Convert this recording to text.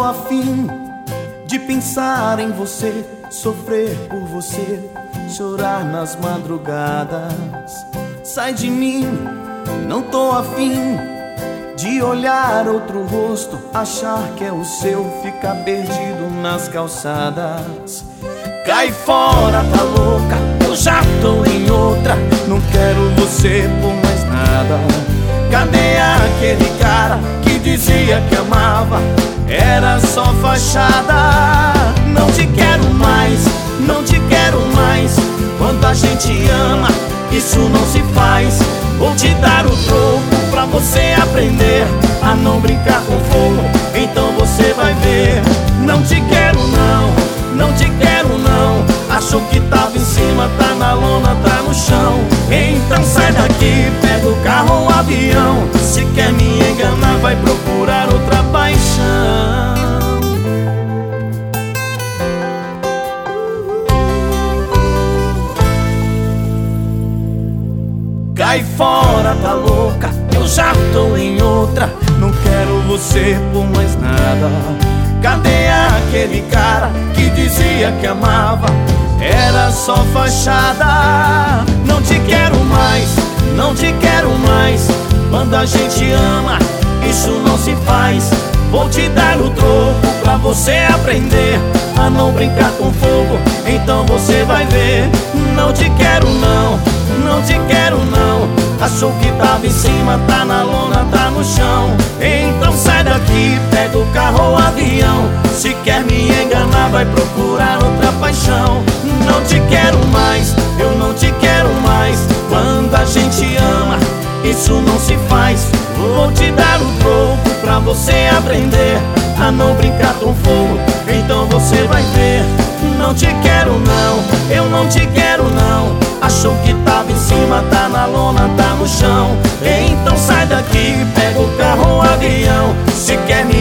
afim de pensar em você, sofrer por você, chorar nas madrugadas. Sai de mim, não tô afim de olhar outro rosto, achar que é o seu, ficar perdido nas calçadas. Cai fora, tá louca, eu já tô em outra, não quero você por mais nada. Cadê aquele cara que dizia que amava? Era só fachada. Não te quero mais, não te quero mais. Quando a gente ama, isso não se faz. Vou te dar o troco pra você aprender a não brincar com fogo, então você vai ver. Não te quero não, não te quero não. Achou que tava em cima, tá na lona, tá no chão. Então sai daqui, pega o carro ou o avião. Se quer me enganar, vai procurar outra paixão. Cai fora, tá louca, eu já tô em outra, não quero você por mais nada. Cadê aquele cara que dizia que amava? Era só fachada. Não te quero mais, não te quero mais. Quando a gente ama, isso não se faz. Vou te dar o troco pra você aprender a não brincar com fogo, então você vai ver. Não te quero não, não te quero não. Achou que tava em cima, tá na lona, tá no chão. Então sai daqui, pega o carro ou o avião. Se quer me enganar, vai procurar outra paixão. Não te quero mais, eu não te quero mais. Quando a gente ama, isso não se faz. Vou te dar o troco pra você aprender a não brincar com fogo, então você vai ver. Não te quero não, eu não te quero não. Achou que tava em cima, tá na lona, tá no chão. Então sai daqui, pega o carro ou o avião. Se quer me